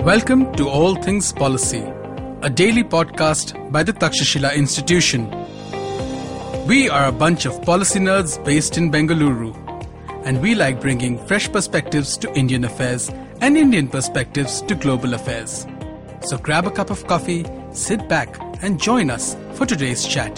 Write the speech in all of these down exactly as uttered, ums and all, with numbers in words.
Welcome to All Things Policy, a daily podcast by the Takshashila Institution. We are a bunch of policy nerds based in Bengaluru, and we like bringing fresh perspectives to Indian affairs and Indian perspectives to global affairs. So grab a cup of coffee, sit back, and join us for today's chat.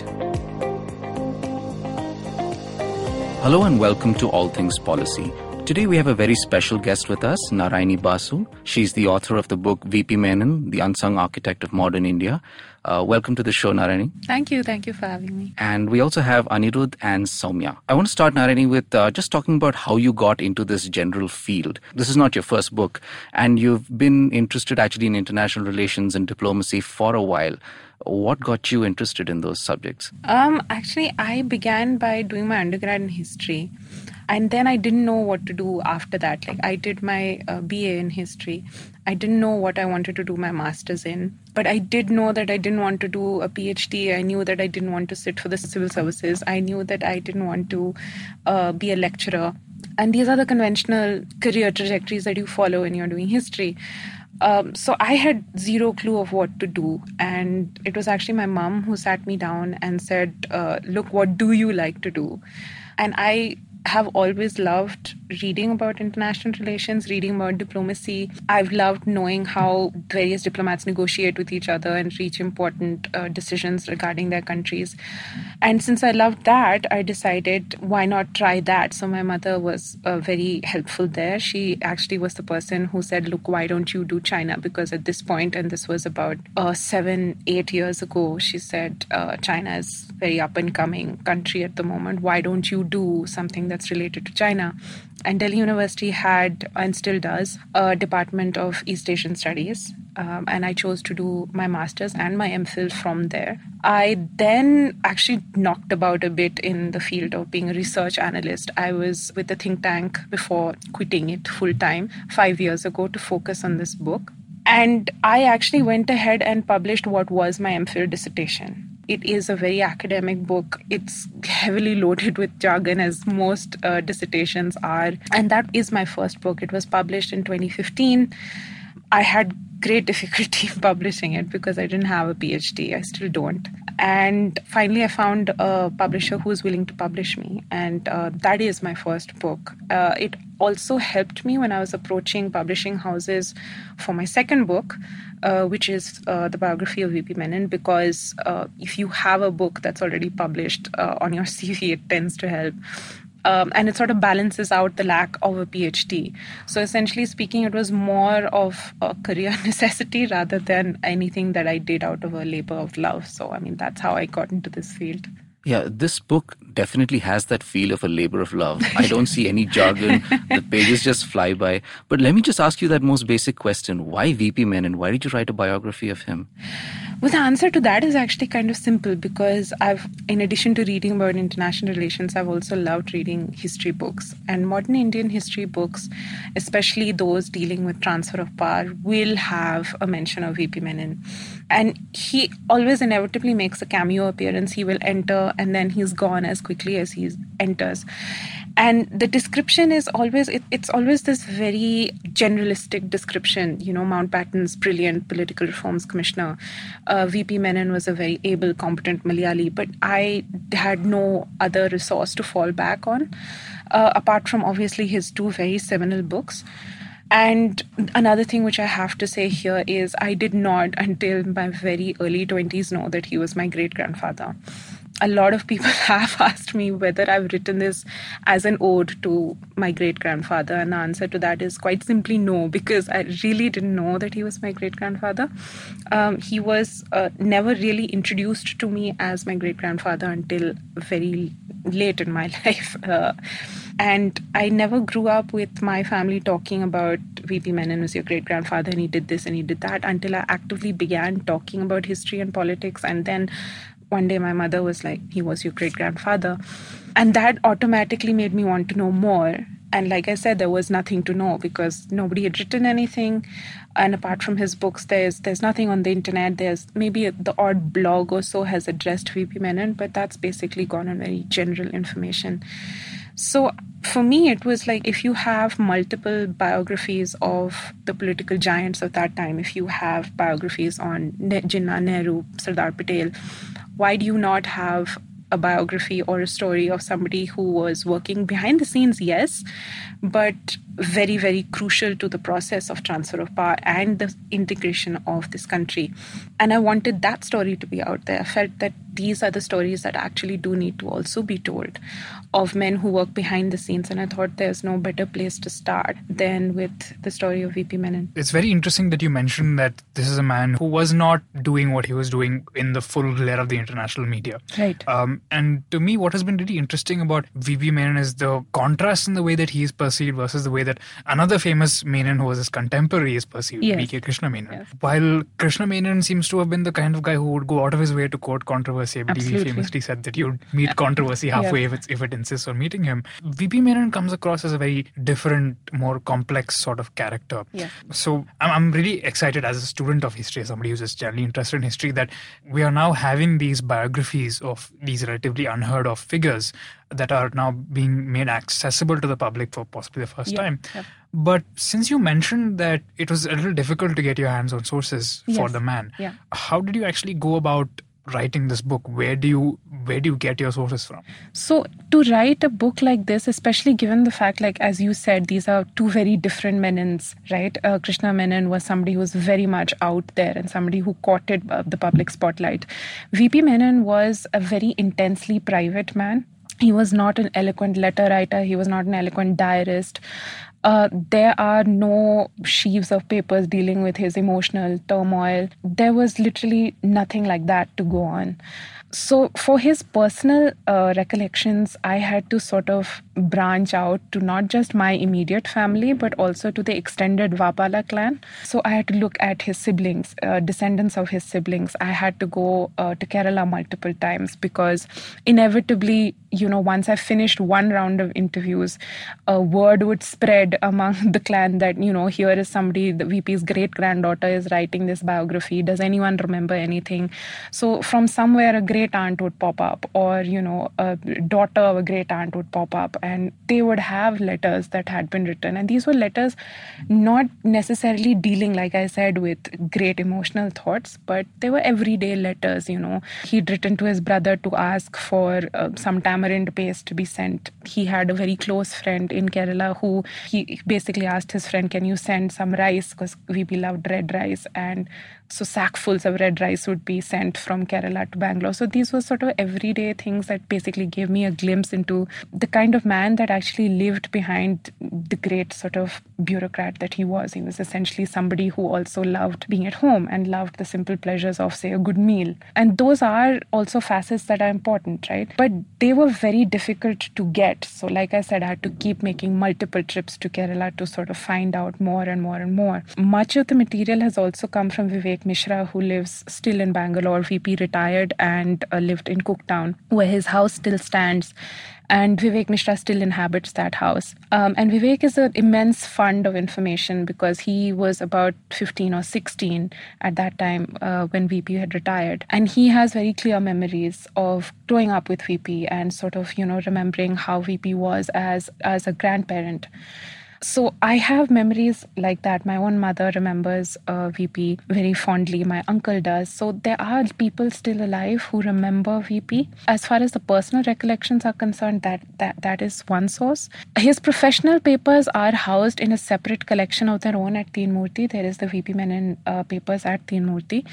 Hello and welcome to All Things Policy. Today we have a very special guest with us, Narayani Basu. She's the author of the book V P Menon, The Unsung Architect of Modern India. Uh, welcome to the show, Narayani. Thank you. Thank you for having me. And we also have Anirudh and Soumya. I want to start, Narayani, with uh, just talking about how you got into this general field. This is not your first book, and you've been interested actually in international relations and diplomacy for a while. What got you interested in those subjects? Um, actually, I began by doing my undergrad in history. And then I didn't know what to do after that. Like I did my uh, B A in history. I didn't know what I wanted to do my master's in. But I did know that I didn't want to do a PhD. I knew that I didn't want to sit for the civil services. I knew that I didn't want to uh, be a lecturer. And these are the conventional career trajectories that you follow when you're doing history. Um, so I had zero clue of what to do. And it was actually my mom who sat me down and said, uh, look, what do you like to do? And I have always loved reading about international relations, reading about diplomacy. I've loved knowing how various diplomats negotiate with each other and reach important uh, decisions regarding their countries. And since I loved that, I decided, why not try that? So my mother was uh, very helpful there. She actually was the person who said, look, why don't you do China? Because at this point, and this was about uh, seven, eight years ago, she said, uh, China is a very up and coming country at the moment. Why don't you do something that's related to China? And Delhi University had, and still does, a Department of East Asian Studies. Um, and I chose to do my master's and my MPhil from there. I then actually knocked about a bit in the field of being a research analyst. I was with a think tank before quitting it full time five years ago to focus on this book. And I actually went ahead and published what was my MPhil dissertation. It is a very academic book. It's heavily loaded with jargon, as most uh, dissertations are. And that is my first book. It was published in twenty fifteen. I had great difficulty publishing it because I didn't have a PhD. I still don't. And finally, I found a publisher who was willing to publish me. And uh, that is my first book. Uh, it also helped me when I was approaching publishing houses for my second book, uh, which is uh, the biography of V P Menon, because uh, if you have a book that's already published uh, on your C V, it tends to help. Um, and it sort of balances out the lack of a PhD. So essentially speaking, it was more of a career necessity rather than anything that I did out of a labor of love. So, I mean, that's how I got into this field. Yeah, this book definitely has that feel of a labor of love. I don't see any jargon. The pages just fly by. But let me just ask you that most basic question. Why V P Menon? Why did you write a biography of him? Well, the answer to that is actually kind of simple because I've, in addition to reading about international relations, I've also loved reading history books. And modern Indian history books, especially those dealing with transfer of power, will have a mention of V P Menon. And he always inevitably makes a cameo appearance. He will enter and then he's gone as quickly as he enters. And the description is always, it, it's always this very generalistic description. You know, Mountbatten's brilliant political reforms commissioner. Uh, V P Menon was a very able, competent Malayali, but I had no other resource to fall back on, uh, apart from obviously his two very seminal books. And another thing which I have to say here is I did not, until my very early twenties, know that he was my great-grandfather. A lot of people have asked me whether I've written this as an ode to my great-grandfather. And the answer to that is quite simply no, because I really didn't know that he was my great-grandfather. Um, he was uh, never really introduced to me as my great-grandfather until very late in my life. Uh, and I never grew up with my family talking about V P Menon was your great-grandfather and he did this and he did that until I actively began talking about history and politics. And then one day my mother was like, he was your great-grandfather. And that automatically made me want to know more. And like I said, there was nothing to know because nobody had written anything. And apart from his books, there's there's nothing on the internet. There's maybe the odd blog or so has addressed V P Menon, but that's basically gone on very general information. So for me, it was like if you have multiple biographies of the political giants of that time, if you have biographies on ne- Jinnah, Nehru, Sardar Patel, why do you not have a biography or a story of somebody who was working behind the scenes, yes, but very, very crucial to the process of transfer of power and the integration of this country. And I wanted that story to be out there. I felt that these are the stories that actually do need to also be told of men who work behind the scenes. And I thought there's no better place to start than with the story of V P Menon. It's very interesting that you mentioned that this is a man who was not doing what he was doing in the full glare of the international media. Right. Um, and to me, what has been really interesting about V P Menon is the contrast in the way that he is perceived versus the way that another famous Menon who was his contemporary is perceived, Yes. V K Krishna Menon. Yes. While Krishna Menon seems to have been the kind of guy who would go out of his way to quote controversy. I believe he Absolutely. famously said that you'd meet controversy halfway Yeah. if, it's, if it insists on meeting him. V P Menon comes across as a very different, more complex sort of character. Yeah. So I'm, I'm really excited as a student of history, as somebody who's just generally interested in history, that we are now having these biographies of these relatively unheard of figures that are now being made accessible to the public for possibly the first Yeah, time. yeah. But since you mentioned that it was a little difficult to get your hands on sources for Yes, the man, yeah. how did you actually go about writing this book? Where do you where do you get your sources from? So to write a book like this, especially given the fact, like as you said, these are two very different Menons, right? Uh, Krishna Menon was somebody who was very much out there and somebody who courted uh, the public spotlight. V P Menon was a very intensely private man. He was not an eloquent letter writer. He was not an eloquent diarist. Uh, there are no sheaves of papers dealing with his emotional turmoil. There was literally nothing like that to go on. So for his personal uh, recollections, I had to sort of branch out to not just my immediate family, but also to the extended Vapala clan. So I had to look at his siblings, uh, descendants of his siblings. I had to go uh, to Kerala multiple times because inevitably, you know, once I finished one round of interviews, a word would spread among the clan that, you know, here is somebody, the V P's great-granddaughter is writing this biography. Does anyone remember anything? So from somewhere, a great aunt would pop up, or, you know, a daughter of a great aunt would pop up, and they would have letters that had been written. And these were letters not necessarily dealing, like I said, with great emotional thoughts, but they were everyday letters, you know. He'd written to his brother to ask for uh, some tamarind paste to be sent. He had a very close friend in Kerala who he basically asked his friend, can you send some rice? Because V P loved red rice. And so sackfuls of red rice would be sent from Kerala to Bangalore. So these were sort of everyday things that basically gave me a glimpse into the kind of man that actually lived behind the great sort of bureaucrat that he was. He was essentially somebody who also loved being at home and loved the simple pleasures of, say, a good meal. And those are also facets that are important, right? But they were very difficult to get. So like I said, I had to keep making multiple trips to Kerala to sort of find out more and more and more. Much of the material has also come from Vivek Mishra, who lives still in Bangalore. V P retired and uh, lived in Cooktown, where his house still stands. And Vivek Mishra still inhabits that house. Um, and Vivek is an immense fund of information because he was about fifteen or sixteen at that time uh, when V P had retired. And he has very clear memories of growing up with V P and sort of, you know, remembering how V P was as, as a grandparent. So I have memories like that. My own mother remembers uh, V P very fondly. My uncle does. So there are people still alive who remember V P. As far as the personal recollections are concerned, that, that, that is one source. His professional papers are housed in a separate collection of their own at Teen Murti. There is the V P Menon uh, papers at Teen Murti.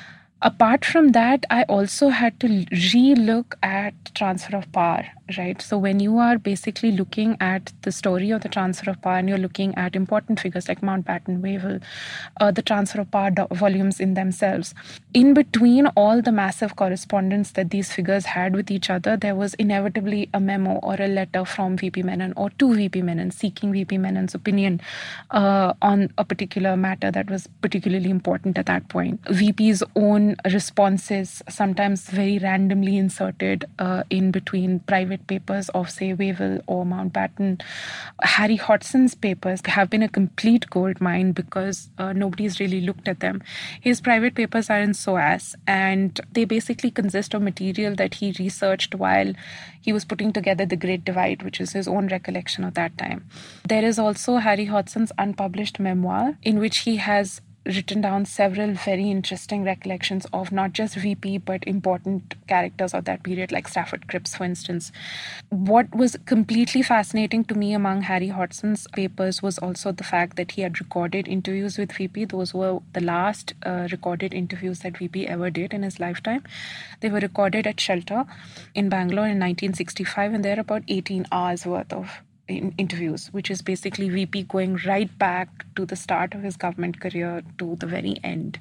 Apart from that, I also had to re-look at transfer of power, right? So when you are basically looking at the story of the transfer of power and you're looking at important figures like Mountbatten, Wavell, uh, the transfer of power do- volumes in themselves, in between all the massive correspondence that these figures had with each other, there was inevitably a memo or a letter from V P Menon or to V P Menon seeking V P Menon's opinion uh, on a particular matter that was particularly important at that point. V P's own responses, sometimes very randomly inserted uh, in between private private papers of, say, Wavell or Mountbatten. Harry Hodson's papers have been a complete gold mine because uh, nobody's really looked at them. His private papers are in S O A S, and they basically consist of material that he researched while he was putting together The Great Divide, which is his own recollection of that time. There is also Harry Hodson's unpublished memoir, in which he has written down several very interesting recollections of not just V P but important characters of that period, like Stafford Cripps, for instance. What was completely fascinating to me among Harry Hodson's papers was also the fact that he had recorded interviews with V P. Those were the last uh, recorded interviews that V P ever did in his lifetime. They were recorded at Shelter in Bangalore in nineteen sixty-five, and they're about eighteen hours worth of in interviews, which is basically V P going right back to the start of his government career to the very end.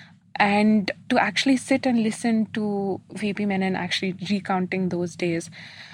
And to actually sit and listen to V P Menon actually recounting those days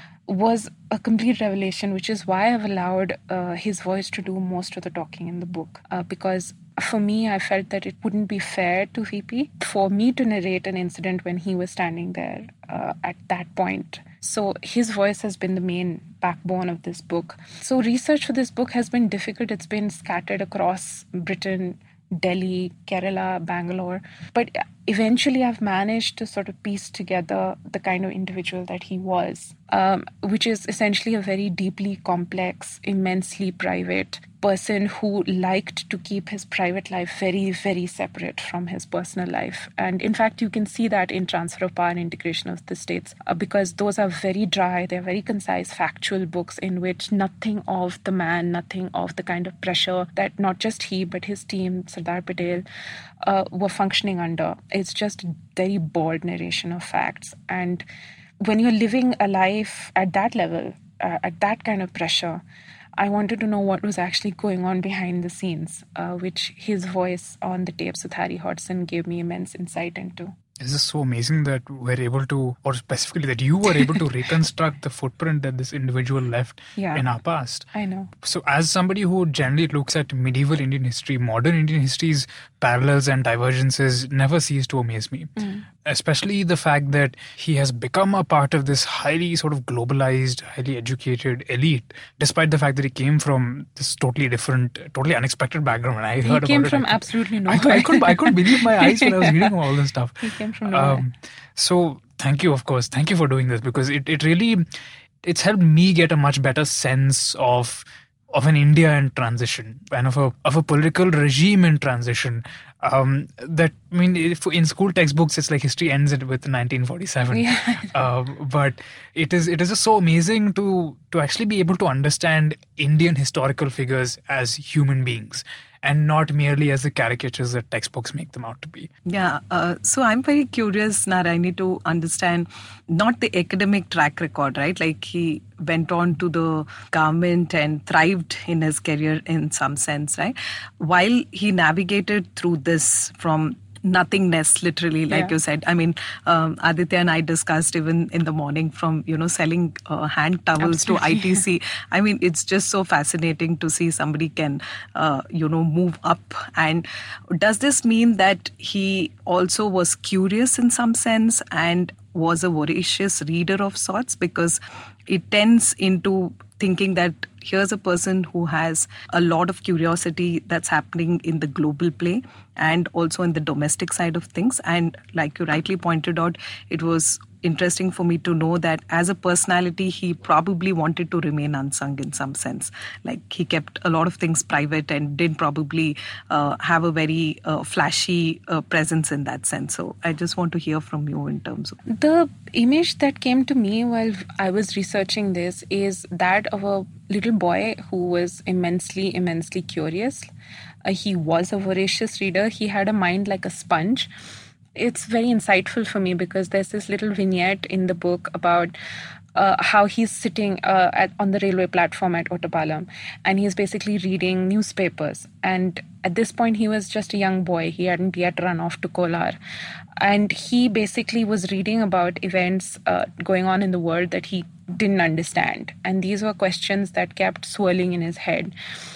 was a complete revelation, which is why I've allowed uh, his voice to do most of the talking in the book. Uh, because for me, I felt that it wouldn't be fair to V P for me to narrate an incident when he was standing there uh, at that point. So his voice has been the main backbone of this book. So research for this book has been difficult. It's been scattered across Britain, Delhi, Kerala, Bangalore. But eventually I've managed to sort of piece together the kind of individual that he was, um, which is essentially a very deeply complex, immensely private person who liked to keep his private life very, very separate from his personal life. And in fact, you can see that in Transfer of Power and Integration of the States, uh, because those are very dry, they're very concise, factual books in which nothing of the man, nothing of the kind of pressure that not just he, but his team, Sardar Patel, uh, were functioning under. It's just very bold narration of facts. And when you're living a life at that level, uh, at that kind of pressure, I wanted to know what was actually going on behind the scenes, uh, which his voice on the tapes with Harry Hodson gave me immense insight into. This is so amazing that we're able to, or specifically that you were able to reconstruct the footprint that this individual left yeah, in our past. I know. So as somebody who generally looks at medieval Indian history, modern Indian history's parallels and divergences never cease to amaze me. Mm. Especially the fact that he has become a part of this highly sort of globalized, highly educated elite, despite the fact that he came from this totally different, totally unexpected background. And I he heard came about from it, I absolutely nowhere. nowhere. I, I, couldn't, I couldn't believe my eyes when I was reading all this stuff. He came from nowhere. Um, so thank you, of course. Thank you for doing this, because it, it really, it's helped me get a much better sense of of an India in transition and of a of a political regime in transition. Um, that I mean, if in school textbooks, it's like history ends it with nineteen forty-seven. Yeah. Uh, but it is it is just so amazing to to actually be able to understand Indian historical figures as human beings, and not merely as the caricatures that textbooks make them out to be. Yeah, uh, so I'm very curious, Narayani, to understand not the academic track record, right? Like he went on to the government and thrived in his career in some sense, right? While he navigated through this from nothingness, literally, like yeah. you said. I mean, um, Aditya and I discussed even in the morning from, you know, selling uh, hand towels Absolutely. to I T C. I mean, it's just so fascinating to see somebody can, uh, you know, move up. And does this mean that he also was curious in some sense and was a voracious reader of sorts? Because it tends into thinking that here's a person who has a lot of curiosity that's happening in the global play and also in the domestic side of things. And like you rightly pointed out, it was interesting for me to know that as a personality, he probably wanted to remain unsung in some sense. Like he kept a lot of things private and didn't probably uh, have a very uh, flashy uh, presence in that sense. So I just want to hear from you in terms of... The image that came to me while I was researching this is that of a little boy who was immensely, immensely curious. Uh, he was a voracious reader. He had a mind like a sponge. It's very insightful for me because there's this little vignette in the book about uh, how he's sitting uh, at, on the railway platform at Ottapalam, and he's basically reading newspapers. And at this point, he was just a young boy. He hadn't yet run off to Kolar. And he basically was reading about events uh, going on in the world that he didn't understand. And these were questions that kept swirling in his head.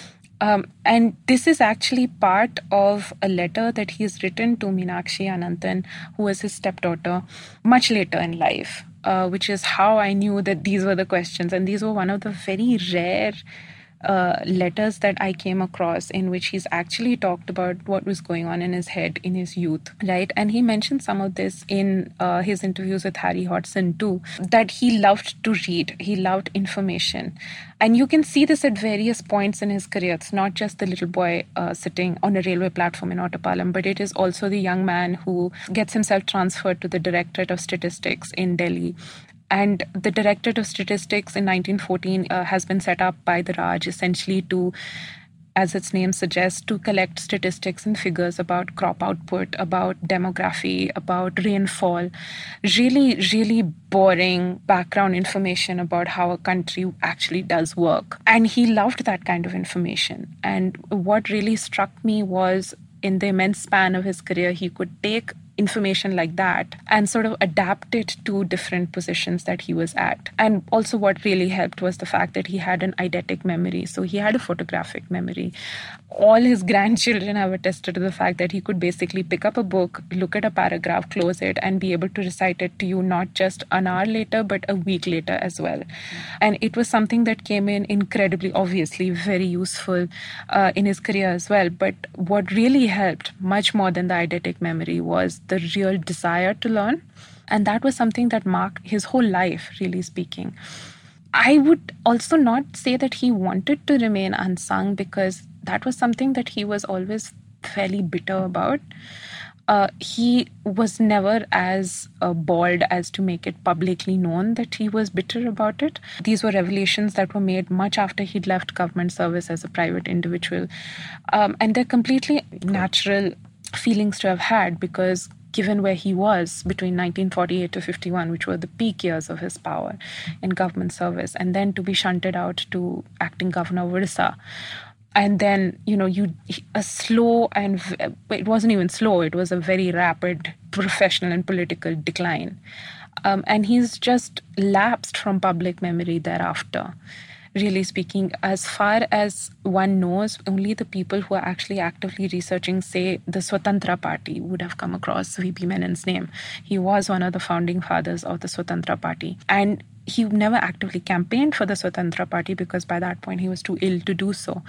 Um, and this is actually part of a letter that he's written to Meenakshi Ananthan, who was his stepdaughter, much later in life. uh, which is how I knew that these were the questions. And these were one of the very rare uh, letters that I came across in which he's actually talked about what was going on in his head in his youth, right? And he mentioned some of this in uh, his interviews with Harry Hodgson too, that he loved to read, he loved information. And you can see this at various points in his career. It's not just the little boy uh, sitting on a railway platform in Ottapalam, but it is also the young man who gets himself transferred to the Directorate of Statistics in Delhi. And the Directorate of Statistics in nineteen fourteen uh, has been set up by the Raj essentially to, as its name suggests, to collect statistics and figures about crop output, about demography, about rainfall, really, really boring background information about how a country actually does work. And he loved that kind of information. And what really struck me was in the immense span of his career, he could take information like that and sort of adapt it to different positions that he was at. And also what really helped was the fact that he had an eidetic memory. So he had a photographic memory. All his grandchildren have attested to the fact that he could basically pick up a book, look at a paragraph, close it, and be able to recite it to you not just an hour later, but a week later as well. And it was something that came in incredibly, obviously, very useful uh, in his career as well. But what really helped, much more than the eidetic memory, was the real desire to learn. And that was something that marked his whole life, really speaking. I would also not say that he wanted to remain unsung, because that was something that he was always fairly bitter about. Uh, he was never as uh, bold as to make it publicly known that he was bitter about it. These were revelations that were made much after he'd left government service as a private individual. Um, and they're completely natural feelings to have had, because given where he was between nineteen forty-eight to fifty-one, which were the peak years of his power in government service, and then to be shunted out to acting governor of Odisha. And then, you know, you a slow and it wasn't even slow, it was a very rapid professional and political decline. Um, and he's just lapsed from public memory thereafter. Really speaking, as far as one knows, only the people who are actually actively researching, say, the Swatantra Party would have come across V P Menon's name. He was one of the founding fathers of the Swatantra Party. And he never actively campaigned for the Swatantra Party because by that point he was too ill to do so.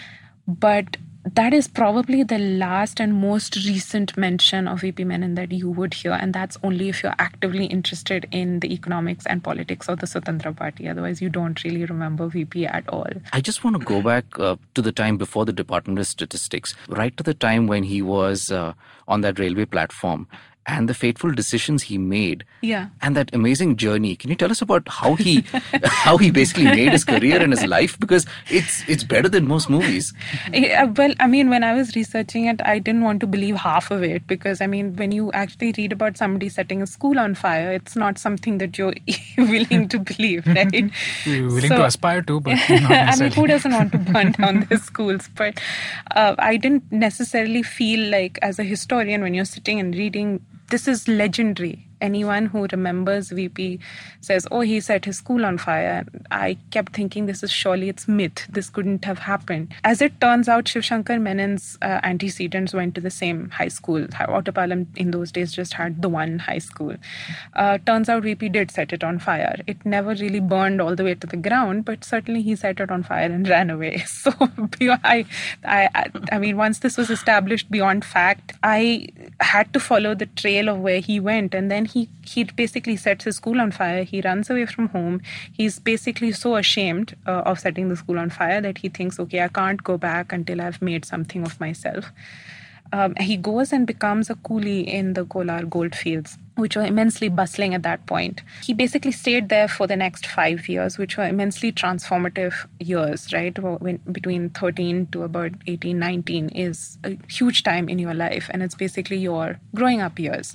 But that is probably the last and most recent mention of V P Menon that you would hear, and that's only if you're actively interested in the economics and politics of the Swatantra Party. Otherwise, you don't really remember V P at all. I just want to go back uh, to the time before the Department of Statistics, right to the time when he was uh, on that railway platform, and the fateful decisions he made. Yeah. And that amazing journey. Can you tell us about how he how he basically made his career and his life? Because it's it's better than most movies. Yeah, well, I mean, when I was researching it, I didn't want to believe half of it, because, I mean, when you actually read about somebody setting a school on fire, it's not something that you're willing to believe, right? You're willing So- to aspire to, but not I mean, necessarily. who doesn't want to burn down their schools? But uh, I didn't necessarily feel like, as a historian, when you're sitting and reading, this is legendary. Anyone who remembers V P says, oh, he set his school on fire. I kept thinking, this is surely it's myth. This couldn't have happened. As it turns out, Shiv Shankar Menon's uh, antecedents went to the same high school. Ottapalam in those days just had the one high school. Uh, turns out V P did set it on fire. It never really burned all the way to the ground, but certainly he set it on fire and ran away. So I, I, I mean, once this was established beyond fact, I had to follow the trail of where he went, and then he he basically sets his school on fire. He runs away from home. He's basically so ashamed uh, of setting the school on fire that he thinks, okay, I can't go back until I've made something of myself. Um, he goes and becomes a coolie in the Kolar goldfields, which were immensely bustling at that point. He basically stayed there for the next five years, which were immensely transformative years, right? When, between thirteen to about eighteen, nineteen is a huge time in your life, and it's basically your growing up years.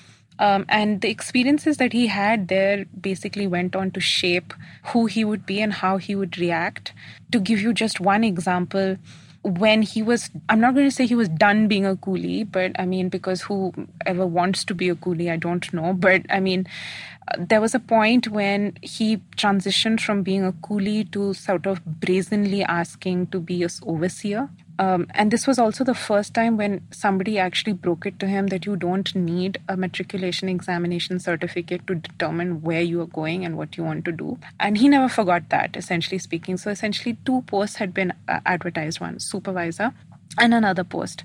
Um, and the experiences that he had there basically went on to shape who he would be and how he would react. To give you just one example, when he was, I'm not going to say he was done being a coolie, but I mean, because whoever wants to be a coolie, I don't know. But I mean, there was a point when he transitioned from being a coolie to sort of brazenly asking to be an overseer. Um, and this was also the first time when somebody actually broke it to him that you don't need a matriculation examination certificate to determine where you are going and what you want to do. And he never forgot that, essentially speaking. So essentially two posts had been uh, advertised, one supervisor and another post.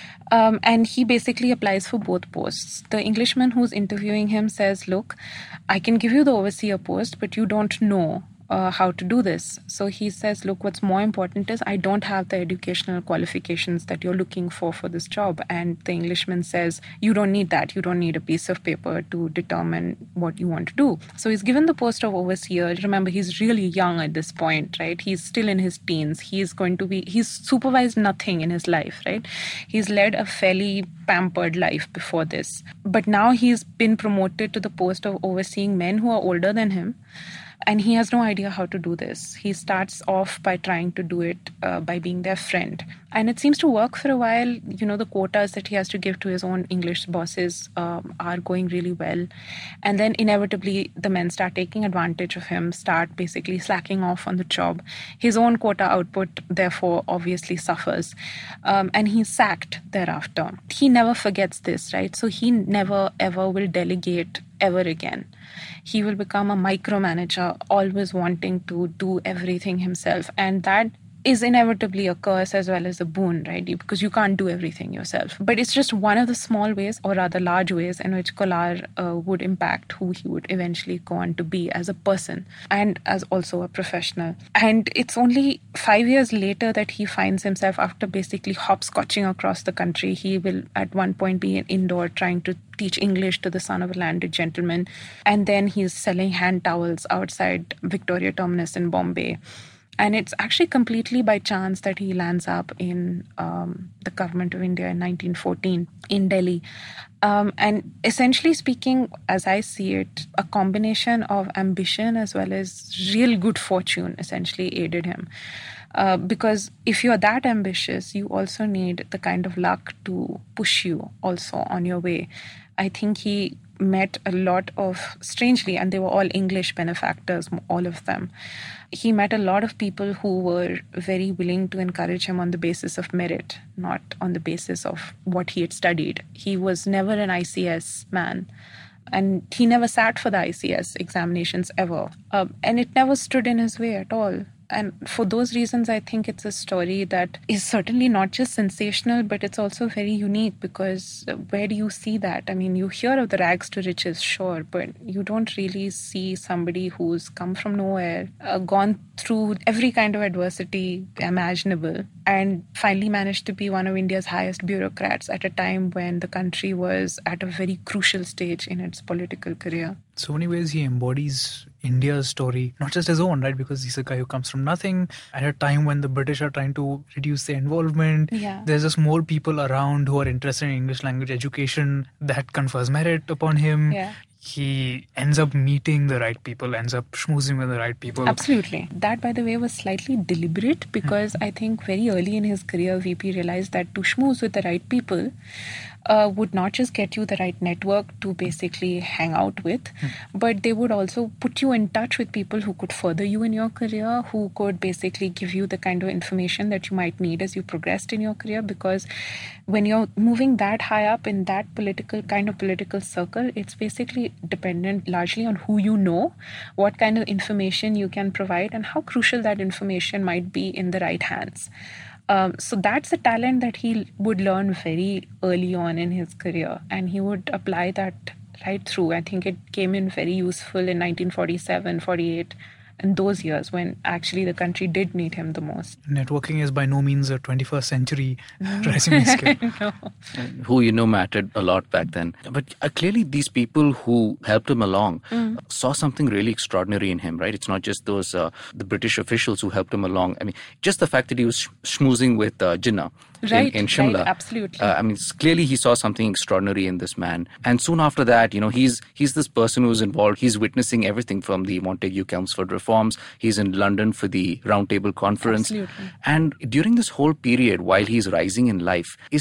Um, and he basically applies for both posts. The Englishman who's interviewing him says, look, I can give you the overseer post, but you don't know uh, how to do this. So he says, look, what's more important is I don't have the educational qualifications that you're looking for for this job. And the Englishman says, you don't need that. You don't need a piece of paper to determine what you want to do. So he's given the post of overseer. Remember, he's really young at this point, right? He's still in his teens. He's going to be, he's supervised nothing in his life, right? He's led a fairly pampered life before this. But now he's been promoted to the post of overseeing men who are older than him. And he has no idea how to do this. He starts off by trying to do it uh, by being their friend. And it seems to work for a while. You know, the quotas that he has to give to his own English bosses um, are going really well. And then inevitably, the men start taking advantage of him, start basically slacking off on the job. His own quota output, therefore, obviously suffers. Um, and he's sacked thereafter. He never forgets this, right? So he never, ever will delegate ever again. He will become a micromanager, always wanting to do everything himself. And that is inevitably a curse as well as a boon, right? Because you can't do everything yourself. But it's just one of the small ways, or rather large ways, in which Kolar uh, would impact who he would eventually go on to be as a person and as also a professional. And it's only five years later that he finds himself, after basically hopscotching across the country, he will at one point be indoor trying to teach English to the son of a landed gentleman. And then he's selling hand towels outside Victoria Terminus in Bombay. And it's actually completely by chance that he lands up in um, the government of India in nineteen fourteen in Delhi. Um, and essentially speaking, as I see it, a combination of ambition as well as real good fortune essentially aided him. Uh, because if you're that ambitious, you also need the kind of luck to push you also on your way. I think he met a lot of, strangely, and they were all English benefactors, all of them. He met a lot of people who were very willing to encourage him on the basis of merit, not on the basis of what he had studied. He was never an I C S man. And he never sat for the I C S examinations ever. Um, and it never stood in his way at all. And for those reasons, I think it's a story that is certainly not just sensational, but it's also very unique, because where do you see that? I mean, you hear of the rags to riches, sure, but you don't really see somebody who's come from nowhere, uh, gone through every kind of adversity imaginable, and finally managed to be one of India's highest bureaucrats at a time when the country was at a very crucial stage in its political career. So many ways he embodies India's story, not just his own, right? Because he's a guy who comes from nothing at a time when the British are trying to reduce their involvement. Yeah. There's just more people around who are interested in English language education that confers merit upon him. Yeah. He ends up meeting the right people, ends up schmoozing with the right people. Absolutely. That, by the way, was slightly deliberate, because I think very early in his career, V P realized that to schmooze with the right people uh, would not just get you the right network to basically hang out with, hmm. but they would also put you in touch with people who could further you in your career, who could basically give you the kind of information that you might need as you progressed in your career. Because when you're moving that high up in that political kind of political circle, it's basically dependent largely on who you know, what kind of information you can provide, and how crucial that information might be in the right hands. Um, so that's a talent that he would learn very early on in his career, and he would apply that right through. I think it came in very useful in nineteen forty-seven, forty-eight, in those years when actually the country did need him the most. Networking is by no means a twenty-first century resume skill. No. Who you know mattered a lot back then. But uh, clearly these people who helped him along mm. saw something really extraordinary in him, right? It's not just those, uh, the British officials who helped him along. I mean, just the fact that he was sh- schmoozing with uh, Jinnah. Right, in, in Shimla. Right, absolutely. Uh, I mean, clearly he saw something extraordinary in this man. And soon after that, you know, he's he's this person who's involved. He's witnessing everything from the Montagu-Chelmsford reforms. He's in London for the Round Table Conference. Absolutely. And during this whole period, while he's rising in life, is there a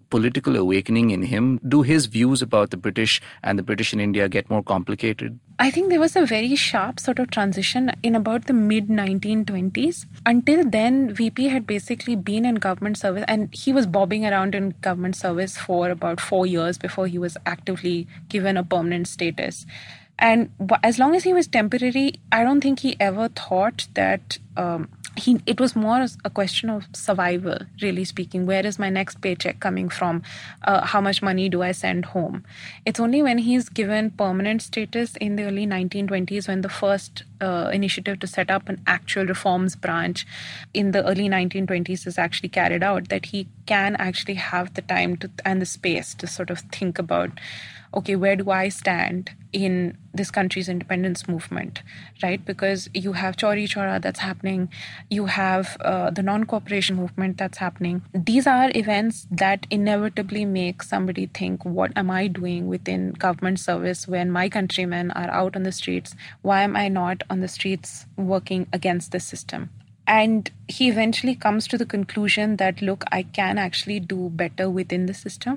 political awakening in him? Do his views about the British and the British in India get more complicated? I think there was a very sharp sort of transition in about the mid nineteen twenties. Until then, V P had basically been in government service, and he was bobbing around in government service for about four years before he was actively given a permanent status. And as long as he was temporary, I don't think he ever thought that um, he. It was more a question of survival, really speaking. Where is my next paycheck coming from? Uh, how much money do I send home? It's only when he's given permanent status in the early nineteen twenties, when the first uh, initiative to set up an actual reforms branch in the early nineteen twenties is actually carried out, that he can actually have the time to and the space to sort of think about, okay, where do I stand in this country's independence movement, right? Because you have Chauri Chaura that's happening, you have uh, the non-cooperation movement that's happening. These are events that inevitably make somebody think, what am I doing within government service when my countrymen are out on the streets? Why am I not on the streets working against the system? And he eventually comes to the conclusion that, look, I can actually do better within the system.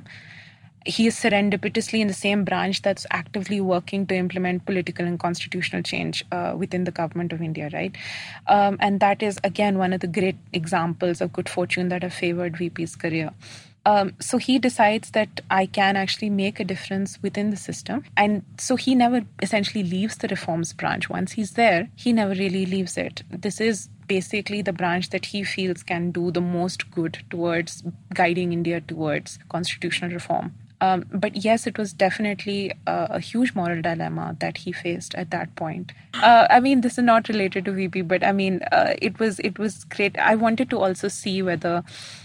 He is serendipitously in the same branch that's actively working to implement political and constitutional change uh, within the government of India, right? Um, and that is, again, one of the great examples of good fortune that have favored V P's career. Um, so he decides that I can actually make a difference within the system. And so he never essentially leaves the reforms branch. Once he's there, he never really leaves it. This is basically the branch that he feels can do the most good towards guiding India towards constitutional reform. Um, but yes, it was definitely a, a huge moral dilemma that he faced at that point. Uh, I mean, this is not related to V P, but I mean, uh, it was it was great. I wanted to also see whether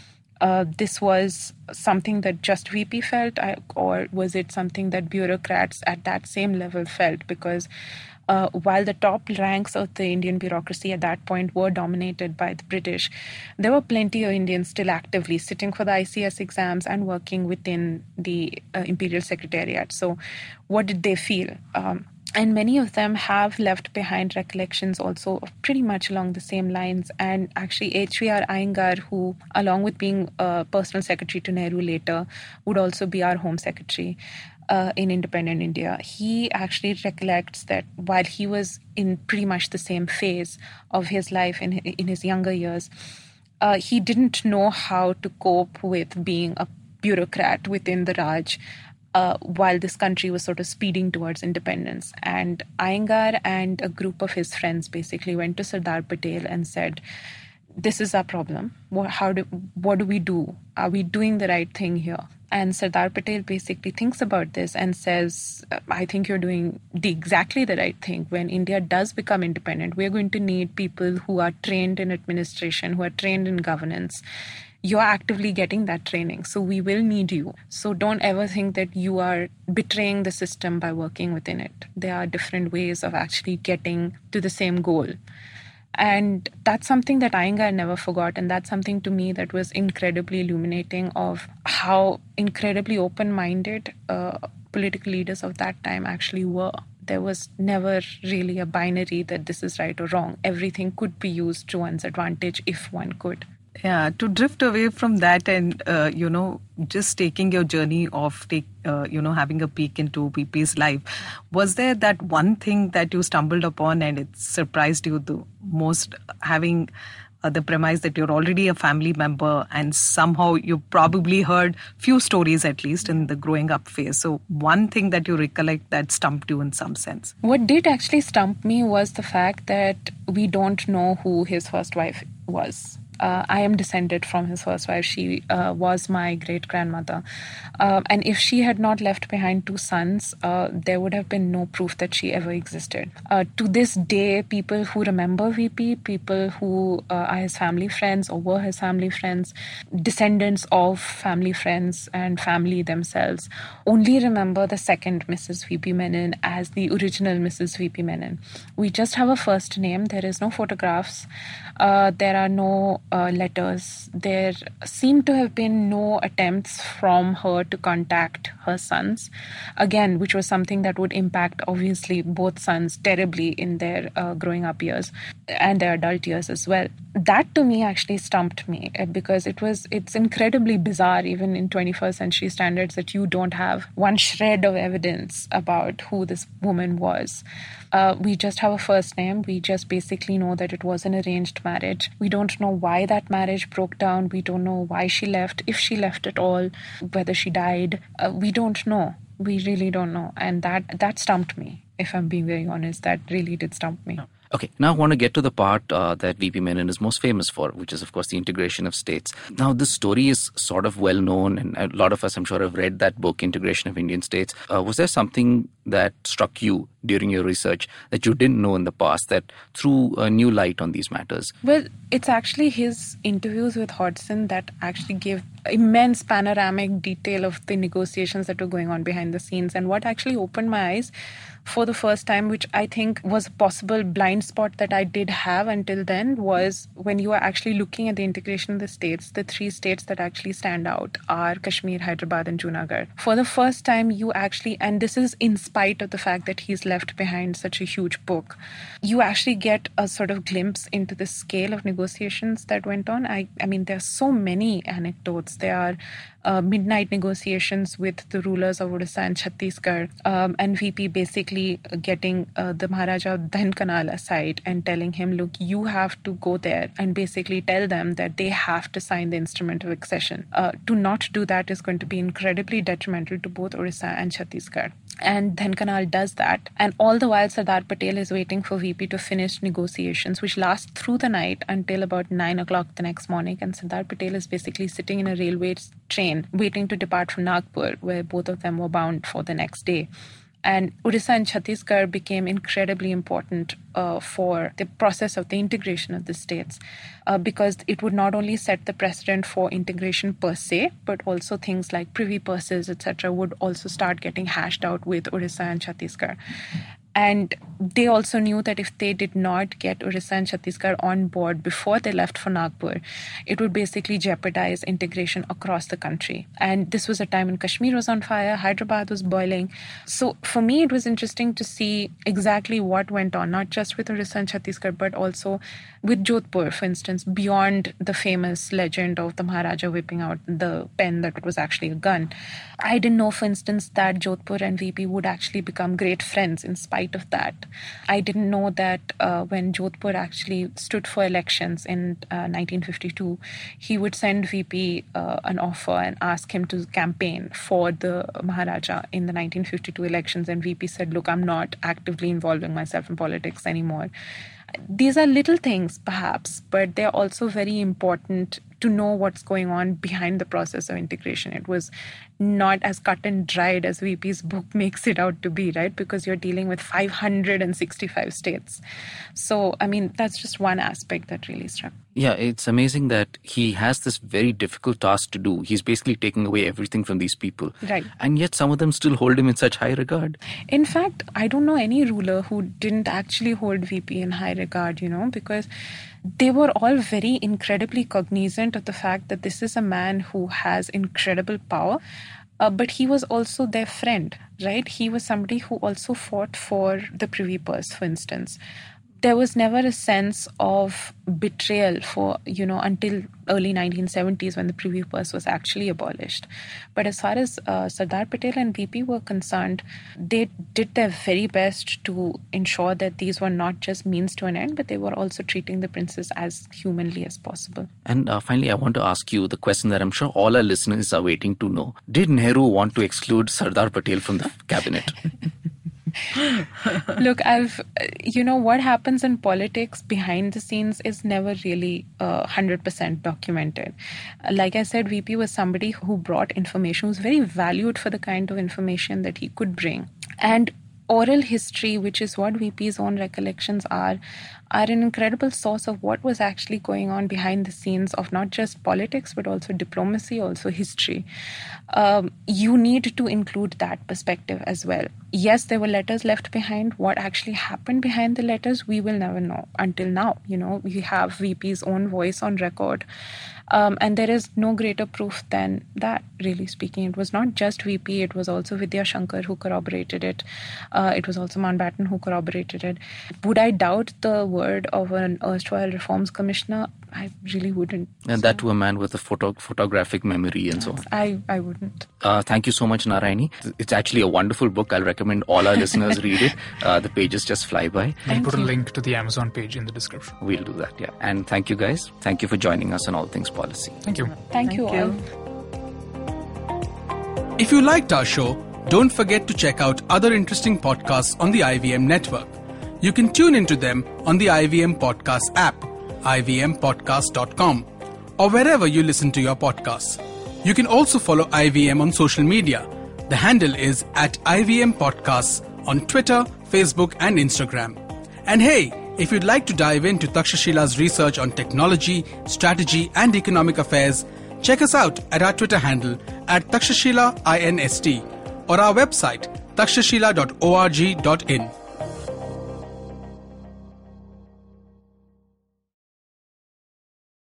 uh, this was something that just V P felt, or was it something that bureaucrats at that same level felt? Because Uh, while the top ranks of the Indian bureaucracy at that point were dominated by the British, there were plenty of Indians still actively sitting for the I C S exams and working within the uh, Imperial Secretariat. So what did they feel? Um, and many of them have left behind recollections also pretty much along the same lines. And actually H V R Iyengar, who along with being a personal secretary to Nehru later, would also be our Home Secretary Uh, in independent India, he actually recollects that while he was in pretty much the same phase of his life in in his younger years, uh, he didn't know how to cope with being a bureaucrat within the Raj uh, while this country was sort of speeding towards independence. And Iyengar and a group of his friends basically went to Sardar Patel and said, this is our problem. What, how do, what do we do? Are we doing the right thing here? And Sardar Patel basically thinks about this and says, I think you're doing the, exactly the right thing. When India does become independent, we're going to need people who are trained in administration, who are trained in governance. You're actively getting that training, so we will need you. So don't ever think that you are betraying the system by working within it. There are different ways of actually getting to the same goal. And that's something that Iyengar never forgot. And that's something to me that was incredibly illuminating of how incredibly open-minded uh, political leaders of that time actually were. There was never really a binary that this is right or wrong. Everything could be used to one's advantage if one could. Yeah, to drift away from that and, uh, you know, just taking your journey of, take, uh, you know, having a peek into V P's life, was there that one thing that you stumbled upon and it surprised you the most, having uh, the premise that you're already a family member and somehow you probably heard few stories at least in the growing up phase. So one thing that you recollect that stumped you in some sense? What did actually stump me was the fact that we don't know who his first wife was. Uh, I am descended from his first wife. She uh, was my great-grandmother. Uh, and if she had not left behind two sons, uh, there would have been no proof that she ever existed. Uh, to this day, people who remember V P, people who uh, are his family friends or were his family friends, descendants of family friends and family themselves, only remember the second Missus V P Menon as the original Missus V P Menon. We just have a first name. There is no photographs. Uh, there are no uh, letters. There seemed to have been no attempts from her to contact her sons, again, which was something that would impact, obviously, both sons terribly in their uh, growing up years and their adult years as well. That to me actually stumped me uh, because it was it's incredibly bizarre, even in twenty-first century standards, that you don't have one shred of evidence about who this woman was. Uh, we just have a first name. We just basically know that it was an arranged marriage. We don't know why that marriage broke down. We don't know why she left, if she left at all, whether she died. Uh, we don't know. We really don't know. And that, that stumped me, if I'm being very honest. That really did stump me. Okay, now I want to get to the part uh, that V P Menon is most famous for, which is, of course, the integration of states. Now, this story is sort of well known, and a lot of us, I'm sure, have read that book, Integration of Indian States. Uh, was there something that struck you during your research that you didn't know in the past that threw a new light on these matters? Well, it's actually his interviews with Hodgson that actually gave immense panoramic detail of the negotiations that were going on behind the scenes. And what actually opened my eyes for the first time, which I think was a possible blind spot that I did have until then, was when you are actually looking at the integration of the states, the three states that actually stand out are Kashmir, Hyderabad, and Junagadh. For the first time, you actually, and this is in spite of the fact that he's left behind such a huge book, you actually get a sort of glimpse into the scale of negotiations that went on. I, I mean, there are so many anecdotes. There are uh, midnight negotiations with the rulers of Odisha and Chhattisgarh, um, and V P basically getting uh, the Maharaja Dhankanal aside and telling him, look, you have to go there and basically tell them that they have to sign the instrument of accession. Uh, to not do that is going to be incredibly detrimental to both Odisha and Chhattisgarh. And Dhankanal does that. And all the while, Sardar Patel is waiting for V P to finish negotiations, which last through the night until about nine o'clock the next morning. And Sardar Patel is basically sitting in a railway train waiting to depart from Nagpur, where both of them were bound for the next day. And Odisha and Chhattisgarh became incredibly important uh, for the process of the integration of the states uh, because it would not only set the precedent for integration per se, but also things like privy purses, et cetera, would also start getting hashed out with Odisha and Chhattisgarh. And they also knew that if they did not get Odisha and Chhattisgarh on board before they left for Nagpur, it would basically jeopardize integration across the country. And this was a time when Kashmir was on fire, Hyderabad was boiling. So for me, it was interesting to see exactly what went on, not just with Odisha and Chhattisgarh, but also with Jodhpur, for instance, beyond the famous legend of the Maharaja whipping out the pen that was actually a gun. I didn't know, for instance, that Jodhpur and V P would actually become great friends in spite of that. I didn't know that uh, when Jodhpur actually stood for elections in uh, nineteen fifty-two, he would send V P uh, an offer and ask him to campaign for the Maharaja in the nineteen fifty-two elections. And V P said, look, I'm not actively involving myself in politics anymore. These are little things, perhaps, but they're also very important to know what's going on behind the process of integration. It was not as cut and dried as V P's book makes it out to be, right? Because you're dealing with five hundred sixty-five states. So, I mean, that's just one aspect that really struck me. Yeah, it's amazing that he has this very difficult task to do. He's basically taking away everything from these people. Right. And yet some of them still hold him in such high regard. In fact, I don't know any ruler who didn't actually hold V P in high regard, you know, because they were all very incredibly cognizant of the fact that this is a man who has incredible power, uh, but he was also their friend, right? He was somebody who also fought for the Privy Purse, for instance. There was never a sense of betrayal for, you know, until early nineteen seventies when the Privy Purse was actually abolished. But as far as uh, Sardar Patel and V P were concerned, they did their very best to ensure that these were not just means to an end, but they were also treating the princes as humanly as possible. And uh, finally, I want to ask you the question that I'm sure all our listeners are waiting to know. Did Nehru want to exclude Sardar Patel from the cabinet? Look, I've, you know, what happens in politics behind the scenes is never really uh, one hundred percent documented. Like I said, V P was somebody who brought information, who was very valued for the kind of information that he could bring. And oral history, which is what V P's own recollections are, are an incredible source of what was actually going on behind the scenes of not just politics, but also diplomacy, also history. Um, you need to include that perspective as well. Yes, there were letters left behind. What actually happened behind the letters, we will never know until now. You know, we have V P's own voice on record. Um, and there is no greater proof than that, really speaking. It was not just V P, it was also Vidya Shankar who corroborated it. Uh, it was also Mountbatten who corroborated it. Would I doubt the word of an erstwhile reforms commissioner? I really wouldn't. And so, that to a man with a photo, photographic memory and yes, so on. I, I wouldn't. Uh, thank you so much, Narayani. It's actually a wonderful book. I'll recommend all our listeners read it. Uh, the pages just fly by. We'll put you. a link to the Amazon page in the description. We'll do that, yeah. And thank you, guys. Thank you for joining us on All Things Policy. Thank you. Thank, Thank you all. you. If you liked our show, don't forget to check out other interesting podcasts on the I V M network. You can tune into them on the I V M Podcast app, I V M podcast dot com, or wherever you listen to your podcasts. You can also follow I V M on social media. The handle is at I V M Podcasts on Twitter, Facebook, and Instagram. And hey, if you'd like to dive into Takshashila's research on technology, strategy, and economic affairs, check us out at our Twitter handle at Takshashila Inst or our website takshashila dot org dot in.